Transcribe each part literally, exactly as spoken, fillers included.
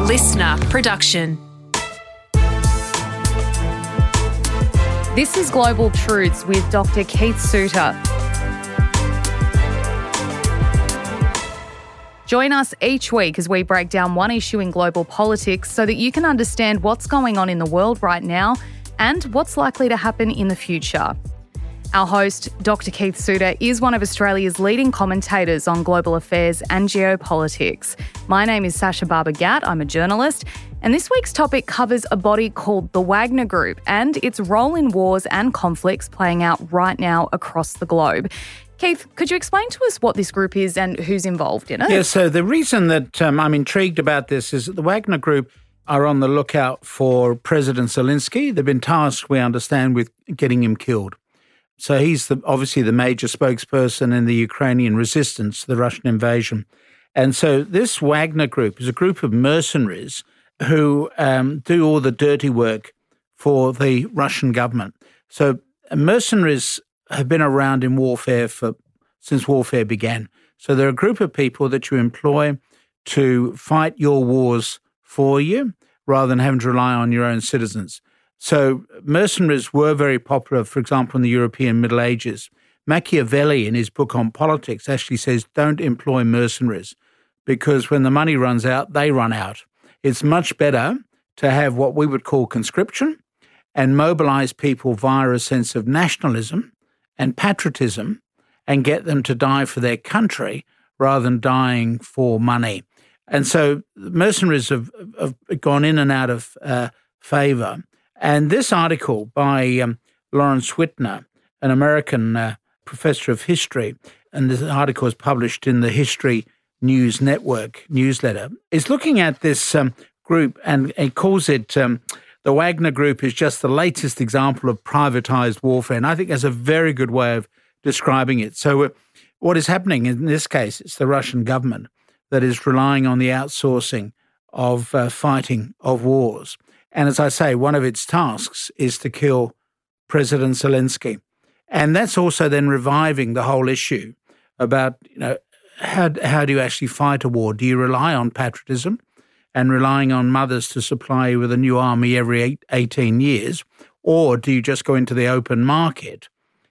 A listener production. This is Global Truths with Doctor Keith Suter. Join us each week as we break down one issue in global politics so that you can understand what's going on in the world right now and what's likely to happen in the future. Our host, Doctor Keith Suter, is one of Australia's leading commentators on global affairs and geopolitics. My name is Sasha Barber-Gatt. I'm a journalist, and this week's topic covers a body called the Wagner Group and its role in wars and conflicts playing out right now across the globe. Keith, could you explain to us what this group is and who's involved in it? Yeah, so the reason that um, I'm intrigued about this is that the Wagner Group are on the lookout for President Zelensky. They've been tasked, we understand, with getting him killed. So he's the, obviously the major spokesperson in the Ukrainian resistance to the Russian invasion. And so this Wagner Group is a group of mercenaries who um, do all the dirty work for the Russian government. So mercenaries have been around in warfare for since warfare began. So they're a group of people that you employ to fight your wars for you rather than having to rely on your own citizens. So mercenaries were very popular, for example, in the European Middle Ages. Machiavelli, in his book on politics, actually says don't employ mercenaries because when the money runs out, they run out. It's much better to have what we would call conscription and mobilize people via a sense of nationalism and patriotism and get them to die for their country rather than dying for money. And so mercenaries have, have gone in and out of uh, favour. And this article by um, Lawrence Whitner, an American uh, professor of history, and this article is published in the History News Network newsletter, is looking at this um, group and he calls it, um, the Wagner Group is just the latest example of privatized warfare. And I think that's a very good way of describing it. So uh, what is happening in this case, it's the Russian government that is relying on the outsourcing of uh, fighting of wars. And as I say, one of its tasks is to kill President Zelensky. And that's also then reviving the whole issue about, you know, how, how do you actually fight a war? Do you rely on patriotism and relying on mothers to supply you with a new army every eight, eighteen years? Or do you just go into the open market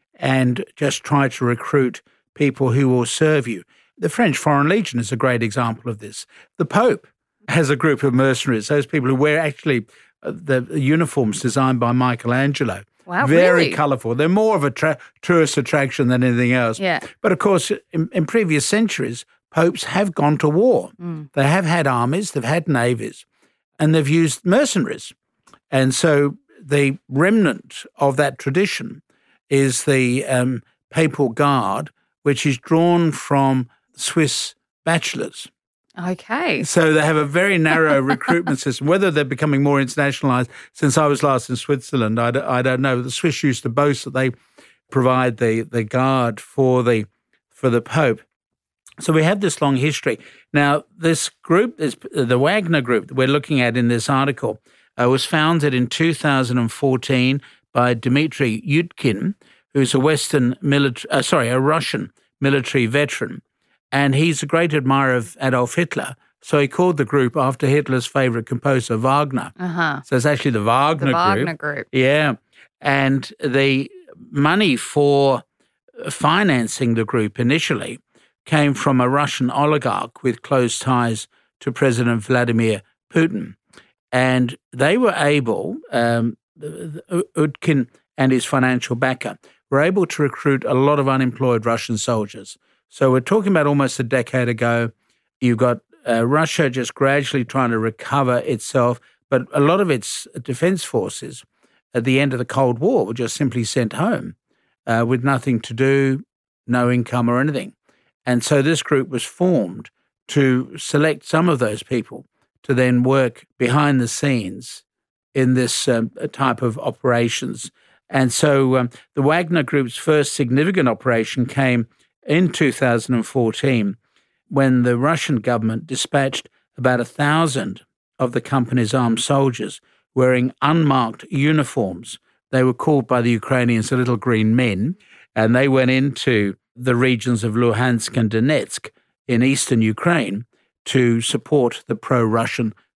and just try to recruit people who will serve you? The French Foreign Legion is a great example of this. The Pope has a group of mercenaries, those people who wear actually the uniforms designed by Michelangelo. Wow, Very really? colourful. They're more of a tra- tourist attraction than anything else. Yeah. But of course, in, in previous centuries, popes have gone to war. Mm. They have had armies, they've had navies, and they've used mercenaries. And so the remnant of that tradition is the um, Papal Guard, which is drawn from Swiss bachelors. Okay. So they have a very narrow recruitment system. Whether they're becoming more internationalized, since I was last in Switzerland, I don't, I don't know. The Swiss used to boast that they provide the, the guard for the for the Pope. So we have this long history. Now, this group, this, the Wagner Group that we're looking at in this article, uh, was founded in two thousand fourteen by Dmitry Yudkin, who's a Western military, uh, sorry, a Russian military veteran. And he's a great admirer of Adolf Hitler. So he called the group after Hitler's favorite composer, Wagner. Uh-huh. So it's actually the Wagner the Group. Wagner Group. Yeah. And the money for financing the group initially came from a Russian oligarch with close ties to President Vladimir Putin. And they were able, um, Utkin and his financial backer, were able to recruit a lot of unemployed Russian soldiers. So we're talking about almost a decade ago. You've got uh, Russia just gradually trying to recover itself, but a lot of its defense forces at the end of the Cold War were just simply sent home uh, with nothing to do, no income or anything. And so this group was formed to select some of those people to then work behind the scenes in this um, type of operations. And so um, the Wagner Group's first significant operation came in two thousand fourteen, when the Russian government dispatched about a thousand of the company's armed soldiers wearing unmarked uniforms. They were called by the Ukrainians the Little Green Men, and they went into the regions of Luhansk and Donetsk in eastern Ukraine to support the pro-Russian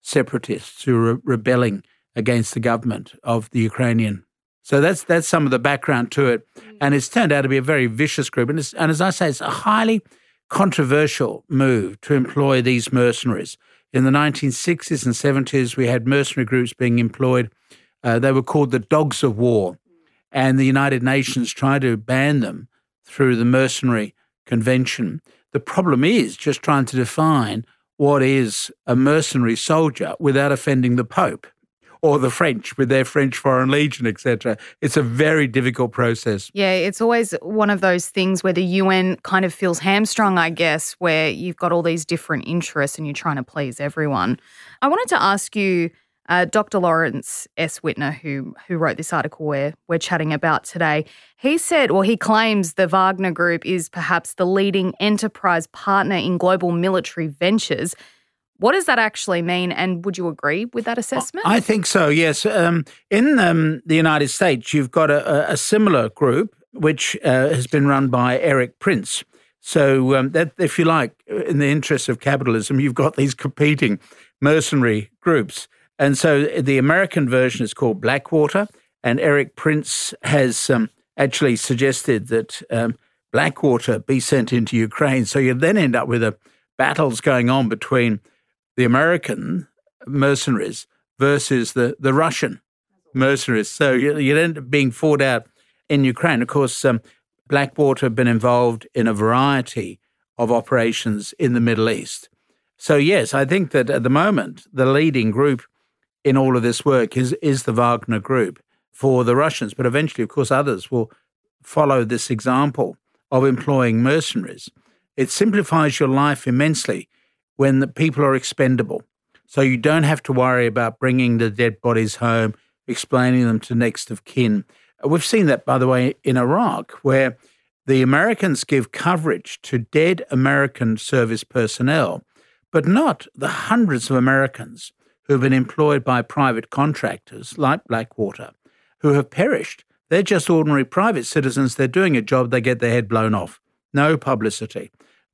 separatists who are rebelling against the government of the Ukrainian. So that's that's some of the background to it. And it's turned out to be a very vicious group. And, it's, and as I say, it's a highly controversial move to employ these mercenaries. In the nineteen sixties and seventies, we had mercenary groups being employed. Uh, they were called the Dogs of War. And the United Nations tried to ban them through the Mercenary Convention. The problem is just trying to define what is a mercenary soldier without offending the Pope or the French with their French Foreign Legion, et cetera. It's a very difficult process. Yeah, it's always one of those things where the U N kind of feels hamstrung, I guess, where you've got all these different interests and you're trying to please everyone. I wanted to ask you, Uh, Doctor Lawrence S. Wittner, who who wrote this article we're, we're chatting about today, he said, or he claims the Wagner Group is perhaps the leading enterprise partner in global military ventures. What does that actually mean, and would you agree with that assessment? I think so, yes. Um, in um, the United States, you've got a, a similar group, which uh, has been run by Erik Prince. So um, that, if you like, in the interest of capitalism, you've got these competing mercenary groups. And so the American version is called Blackwater, and Erik Prince has um, actually suggested that um, Blackwater be sent into Ukraine. So you then end up with a battles going on between the American mercenaries versus the, the Russian mercenaries. So you, you end up being fought out in Ukraine. Of course, um, Blackwater have been involved in a variety of operations in the Middle East. So yes, I think that at the moment, the leading group in all of this work is, is the Wagner Group for the Russians. But eventually, of course, others will follow this example of employing mercenaries. It simplifies your life immensely when the people are expendable. So you don't have to worry about bringing the dead bodies home, explaining them to next of kin. We've seen that, by the way, in Iraq, where the Americans give coverage to dead American service personnel, but not the hundreds of Americans who have been employed by private contractors like Blackwater, who have perished. They're just ordinary private citizens. They're doing a job. They get their head blown off. No publicity,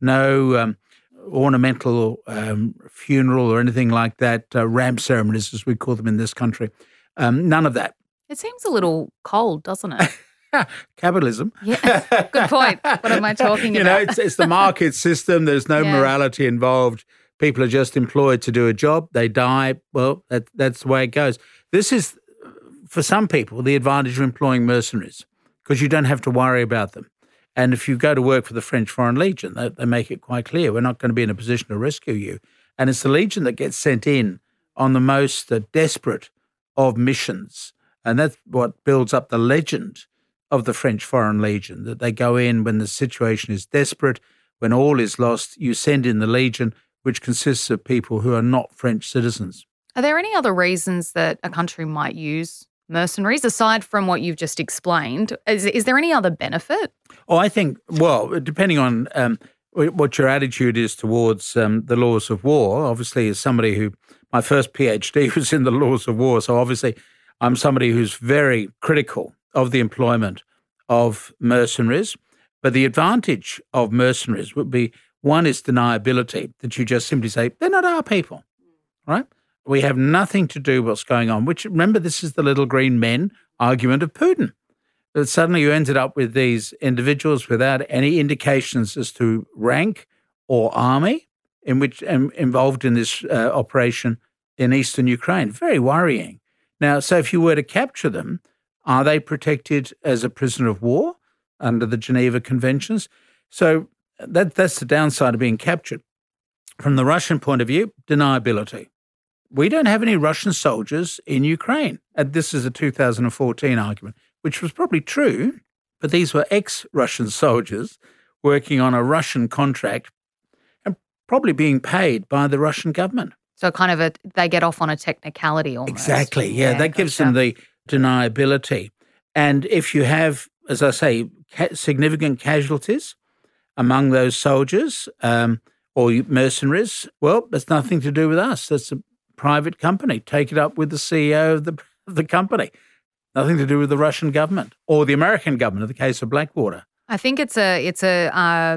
no um, ornamental um, funeral or anything like that, uh, ramp ceremonies, as we call them in this country. Um, none of that. It seems a little cold, doesn't it? Capitalism. Yeah, good point. What am I talking you about? You know, it's, it's the market system. There's no yeah. morality involved. People are just employed to do a job. They die. Well, that, that's the way it goes. This is, for some people, the advantage of employing mercenaries because you don't have to worry about them. And if you go to work for the French Foreign Legion, they, they make it quite clear, we're not going to be in a position to rescue you. And it's the Legion that gets sent in on the most uh, desperate of missions. And that's what builds up the legend of the French Foreign Legion, that they go in when the situation is desperate, when all is lost, you send in the Legion, which consists of people who are not French citizens. Are there any other reasons that a country might use mercenaries, aside from what you've just explained? Is, is there any other benefit? Oh, I think, well, depending on um, what your attitude is towards um, the laws of war, obviously as somebody who, my first PhD was in the laws of war, so obviously I'm somebody who's very critical of the employment of mercenaries. But the advantage of mercenaries would be, one is deniability, that you just simply say, they're not our people, right? We have nothing to do with what's going on, which, remember, this is the little green men argument of Putin. That suddenly you ended up with these individuals without any indications as to rank or army in which um, involved in this uh, operation in eastern Ukraine. Very worrying. Now, so if you were to capture them, are they protected as a prisoner of war under the Geneva Conventions? So that that's the downside of being captured. From the Russian point of view, deniability. We don't have any Russian soldiers in Ukraine. And this is a two thousand fourteen argument, which was probably true, but these were ex-Russian soldiers working on a Russian contract and probably being paid by the Russian government. So kind of a, they get off on a technicality almost. Exactly, yeah. yeah that gives gotcha. them the deniability. And if you have, as I say, ca- significant casualties among those soldiers um, or mercenaries, well, that's nothing to do with us. That's a private company. Take it up with the C E O of the, of the company. Nothing to do with the Russian government or the American government in the case of Blackwater. I think it's a it's a uh,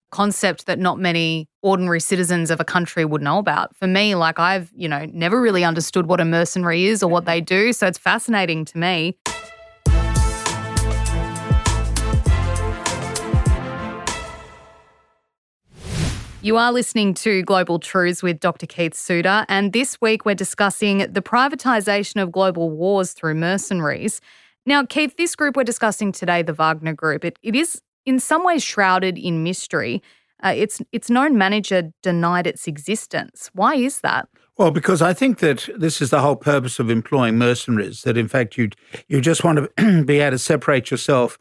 concept that not many ordinary citizens of a country would know about. For me, like I've, you know, never really understood what a mercenary is or what they do. So it's fascinating to me. You are listening to Global Truths with Doctor Keith Suter, and this week we're discussing the privatisation of global wars through mercenaries. Now, Keith, this group we're discussing today, the Wagner Group, it, it is in some ways shrouded in mystery. Uh, its its known manager denied its existence. Why is that? Well, because I think that this is the whole purpose of employing mercenaries, that in fact you you just want to be able to separate yourself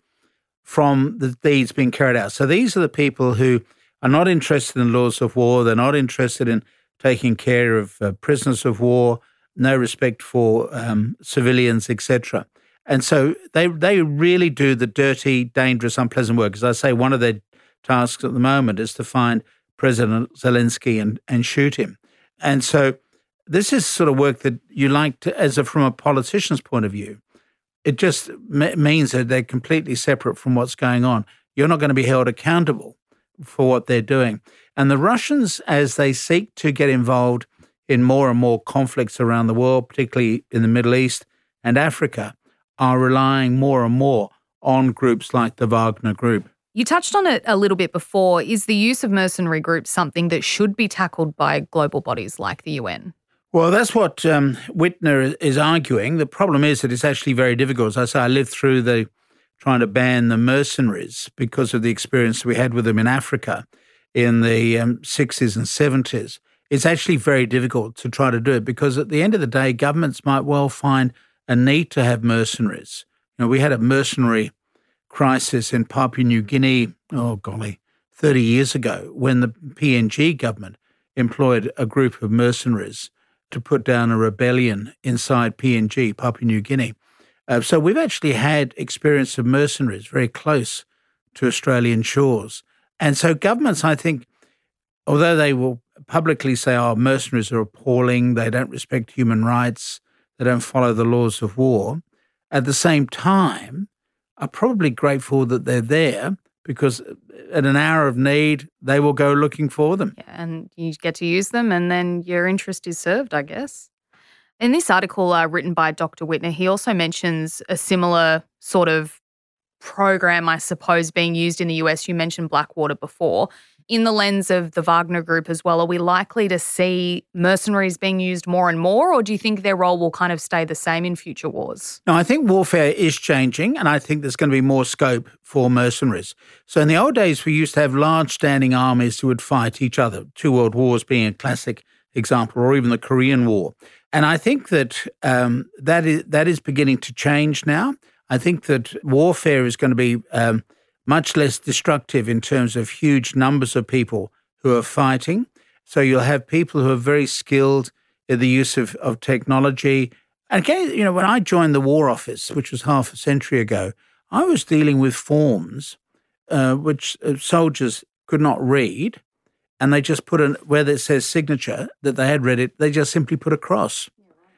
from the deeds being carried out. So these are the people who are not interested in laws of war. They're not interested in taking care of uh, prisoners of war, no respect for um, civilians, et cetera. And so they they really do the dirty, dangerous, unpleasant work. As I say, one of their tasks at the moment is to find President Zelensky and, and shoot him. And so this is sort of work that you like to, as a, from a politician's point of view, it just m- means that they're completely separate from what's going on. You're not going to be held accountable for what they're doing. And the Russians, as they seek to get involved in more and more conflicts around the world, particularly in the Middle East and Africa, are relying more and more on groups like the Wagner Group. You touched on it a little bit before. Is the use of mercenary groups something that should be tackled by global bodies like the U N? Well, that's what um, Whitner is arguing. The problem is that it's actually very difficult. As I say, I lived through the trying to ban the mercenaries because of the experience we had with them in Africa in the um, sixties and seventies. It's actually very difficult to try to do it because at the end of the day, governments might well find a need to have mercenaries. You know, we had a mercenary crisis in Papua New Guinea, oh golly, thirty years ago when the P N G government employed a group of mercenaries to put down a rebellion inside P N G, Papua New Guinea. Uh, so we've actually had experience of mercenaries very close to Australian shores. And so governments, I think, although they will publicly say, oh, mercenaries are appalling, they don't respect human rights, they don't follow the laws of war, at the same time are probably grateful that they're there because at an hour of need, they will go looking for them. Yeah, and you get to use them and then your interest is served, I guess. In this article uh, written by Doctor Whitner, he also mentions a similar sort of program, I suppose, being used in the U S. You mentioned Blackwater before. In the lens of the Wagner Group as well, are we likely to see mercenaries being used more and more, or do you think their role will kind of stay the same in future wars? No, I think warfare is changing, and I think there's going to be more scope for mercenaries. So in the old days, we used to have large standing armies who would fight each other, two world wars being a classic example, or even the Korean War. And I think that um, that is that is beginning to change now. I think that warfare is going to be um, much less destructive in terms of huge numbers of people who are fighting. So you'll have people who are very skilled in the use of, of technology. And again, you know, when I joined the War Office, which was half a century ago, I was dealing with forms uh, which uh, soldiers could not read, and they just put in where it says signature that they had read it, they just simply put a cross.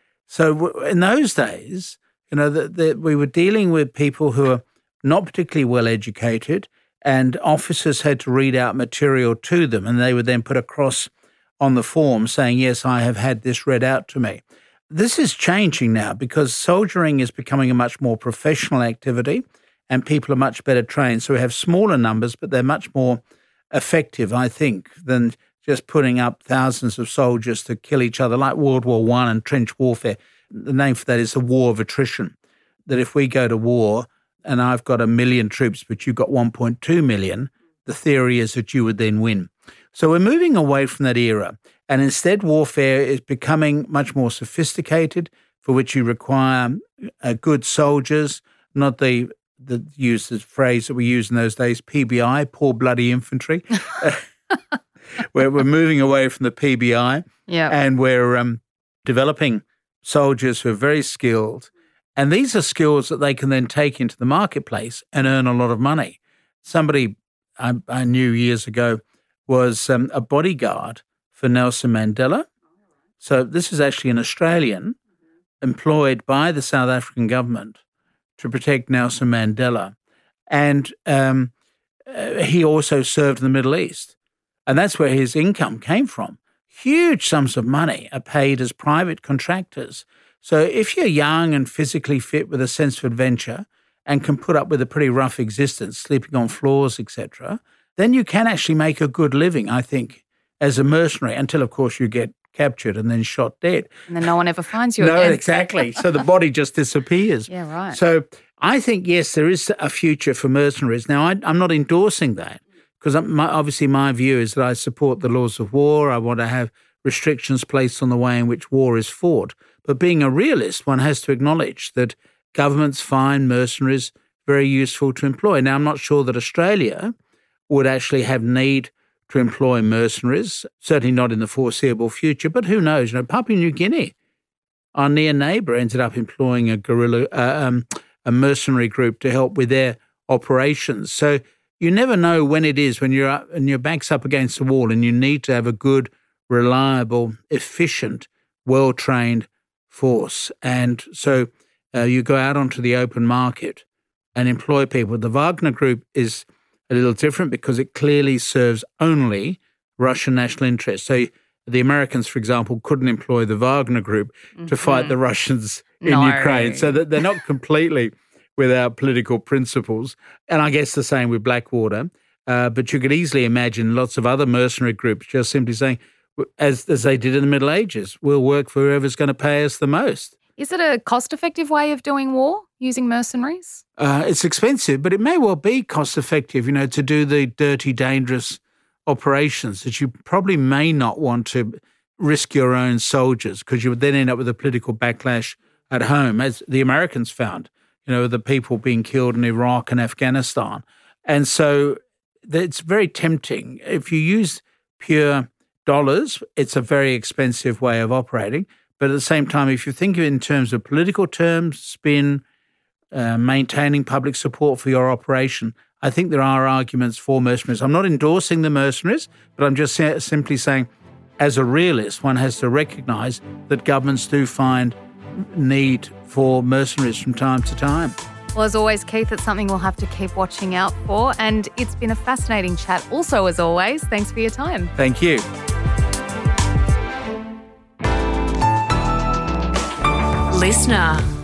So in those days, you know, that the, we were dealing with people who are not particularly well educated, and officers had to read out material to them, and they would then put a cross on the form saying, yes, I have had this read out to me. This is changing now because soldiering is becoming a much more professional activity and people are much better trained. So we have smaller numbers, but they're much more effective, I think, than just putting up thousands of soldiers to kill each other like World War One and trench warfare. The name for that is the war of attrition, that if we go to war and I've got a million troops, but you've got one point two million, the theory is that you would then win. So we're moving away from that era, and instead warfare is becoming much more sophisticated, for which you require uh, good soldiers, not the, the use the phrase that we used in those days, P B I, poor bloody infantry. we're, we're moving away from the P B I, yeah. and we're um, developing soldiers who are very skilled. And these are skills that they can then take into the marketplace and earn a lot of money. Somebody I, I knew years ago was um, a bodyguard for Nelson Mandela. So this is actually an Australian employed by the South African government to protect Nelson Mandela. And um, uh, he also served in the Middle East. And that's where his income came from. Huge sums of money are paid as private contractors. So if you're young and physically fit with a sense of adventure and can put up with a pretty rough existence, sleeping on floors, et cetera, then you can actually make a good living, I think, as a mercenary, until, of course, you get captured and then shot dead. And then no one ever finds you no, again. No, exactly. So the body just disappears. Yeah, right. So I think, yes, there is a future for mercenaries. Now, I, I'm not endorsing that because obviously my view is that I support the laws of war. I want to have restrictions placed on the way in which war is fought. But being a realist, one has to acknowledge that governments find mercenaries very useful to employ. Now, I'm not sure that Australia would actually have need to employ mercenaries, certainly not in the foreseeable future, but who knows? You know, Papua New Guinea, our near neighbour, ended up employing a guerrilla, uh, um, a mercenary group to help with their operations. So you never know when it is, when you're up and your back's up against the wall and you need to have a good, reliable, efficient, well-trained force. And so uh, you go out onto the open market and employ people. The Wagner Group is a little different because it clearly serves only Russian national interests. So the Americans, for example, couldn't employ the Wagner Group mm-hmm. to fight the Russians in no. Ukraine. So that they're not completely without political principles. And I guess the same with Blackwater. Uh, but you could easily imagine lots of other mercenary groups just simply saying, as, as they did in the Middle Ages, we'll work for whoever's going to pay us the most. Is it a cost-effective way of doing war, using mercenaries? Uh, it's expensive, but it may well be cost-effective, you know, to do the dirty, dangerous operations that you probably may not want to risk your own soldiers because you would then end up with a political backlash at home, as the Americans found, you know, the people being killed in Iraq and Afghanistan. And so it's very tempting. If you use pure dollars, it's a very expensive way of operating. But at the same time, if you think of it in terms of political terms, spin, uh, maintaining public support for your operation, I think there are arguments for mercenaries. I'm not endorsing the mercenaries, but I'm just sa- simply saying, as a realist, one has to recognise that governments do find need for mercenaries from time to time. Well, as always, Keith, it's something we'll have to keep watching out for. And it's been a fascinating chat. Also, as always, thanks for your time. Thank you. Listener.